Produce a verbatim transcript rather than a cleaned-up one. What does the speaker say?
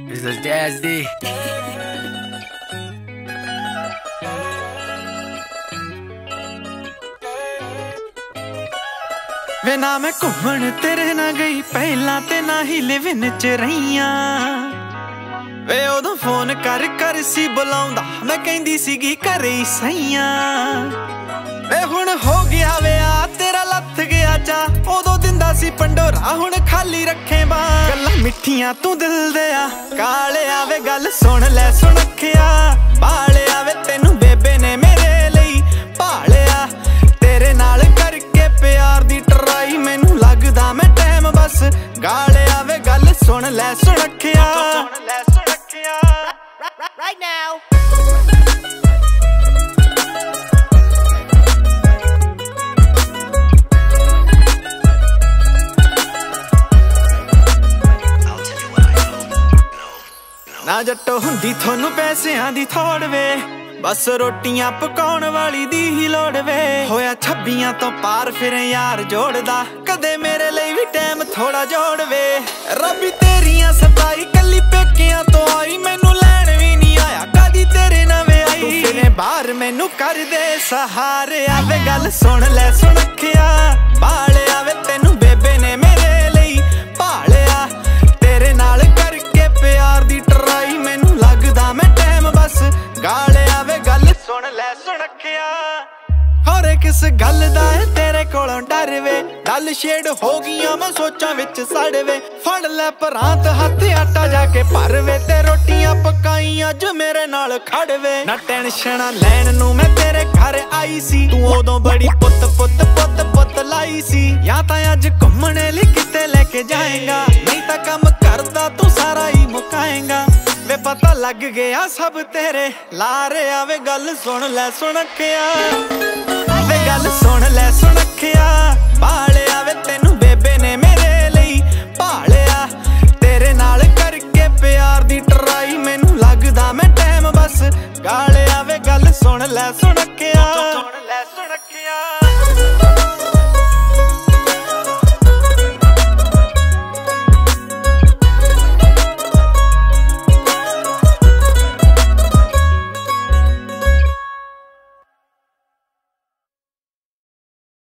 This is Jazz D. वे ना मैं घूमन तेरे ना गई पहला ते ना ही लिविन च रहीआं वे उदों फोन कर कर सी बुलाउंदा मैं कहंदी सीगी घरे ही सईआं वे हुण हो गया वे आ तेरा लथ गया चा उदों दिंदा सी पंडोरा हुण खाली रखे बा गल्लां मिठियां तू दिल दे आ कालिया वे गल सुन लै सुणखिया बालिया वे तैनू बेबे ने मेरे लई भालिया तेरे नाल करके प्यार दी ट्राई मैनू लगदा मैं टाइम बस गालिया वे गल सुन लै सुणखिया Right now. ना जट्टो हुंदी थोनू पैसियां दी थोड़ वे बस रोटियां पकाउण वाली दी ही लोड़ वे होया छब्बियां तो पार फिर यार जोड़दा कदे मेरे लिए भी टाइम थोड़ा जोड़ वे रब्बी तेरियां सताई कली पेकियां तो आई मैनू लैण भी नहीं आया कदी तेरे नवे आई फिरे बाहर मैनू कर दे सहारे आवे गल सुन लै सुणखिया बाले आवे तैनू बेबे ने मेरे लिए भालिया तेरे नाल करके प्यार दी ट्राई मैनू लगदा मैं टाइम बस गालिया वे गल सुन लै सुणखिया हर किस गल दा है तेरे कोलों डर वे गल छेड़ हो गईयां मैं सोचां विच सड़ वे फड़ लै परांत हत्थ आटा जाके भर वे ते रोटियां पकाई अज मेरे नाल खड़ वे ना टेंशन लैण नू मैं तेरे घर आई सी तू उदों बड़ी पुत पुत पुत पुत लाई सी या तां अज घुम्मणे लई किते लेके जाएगा नहीं तां कम करदा तू सारा ही मुकाएगा वे पता लग गया सब तेरे लारे आवे गल सुन लै सुणखिया वे गल सुन लै सुणखिया बालिया वे तैनू बेबे ने मेरे लिए भालिया तेरे नाल करके प्यार दी ट्राई मैनू लगदा मैं टाइम बस गालिया वे गल सुन लै सुणखिया।